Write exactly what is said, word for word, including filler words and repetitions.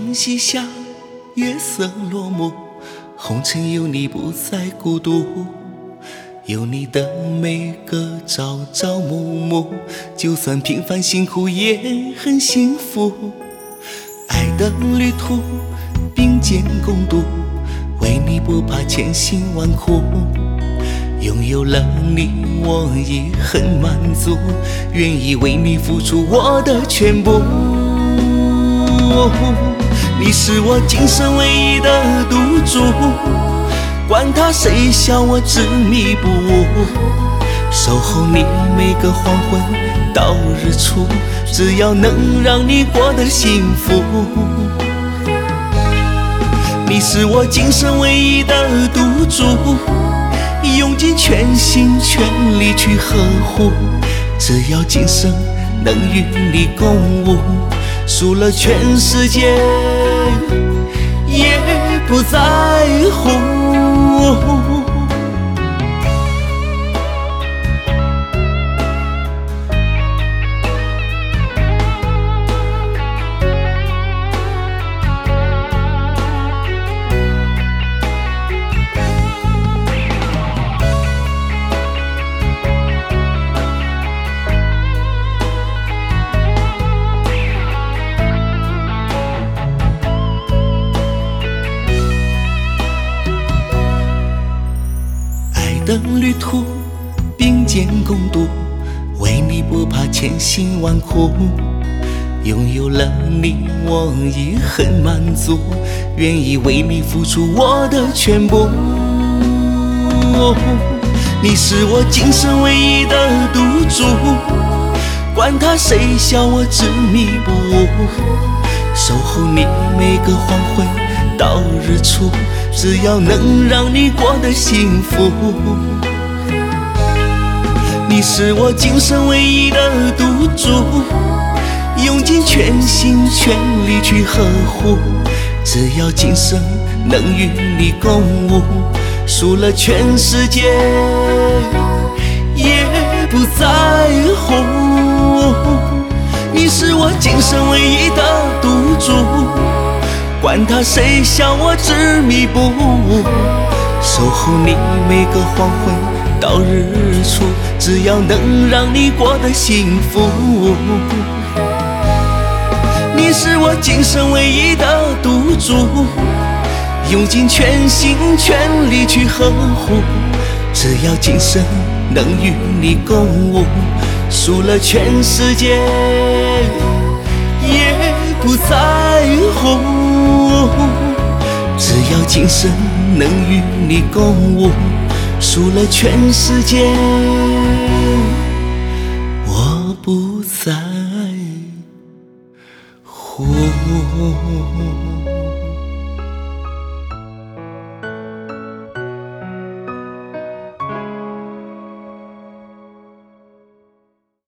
晨曦下，月色落幕，红尘有你不再孤独，有你的每个朝朝暮暮，就算平凡辛苦也很幸福。爱的旅途并肩共度，为你不怕千辛万苦，拥有了你我已很满足，愿意为你付出我的全部。你是我今生唯一的赌注，管他谁笑我执迷不悟，守候你每个黄昏到日出，只要能让你过得幸福。你是我今生唯一的赌注，用尽全心全力去呵护，只要今生能与你共舞，输了全世界也不在乎。的旅途并肩共度，为你不怕千辛万苦，拥有了你我已很满足，愿意为你付出我的全部。你是我今生唯一的赌注，管他谁笑我执迷不悟，守候你每个黄昏到日出，只要能让你过得幸福。你是我今生唯一的赌注，用尽全心全力去呵护，只要今生能与你共舞，输了全世界也不在乎。你是我今生唯一的赌注，管他谁笑我执迷不悟，守候你每个黄昏到日出，只要能让你过得幸福。你是我今生唯一的赌注，用尽全心全力去呵护，只要今生能与你共舞，输了全世界也不在乎。只要今生能与你共舞，输了全世界我不在乎。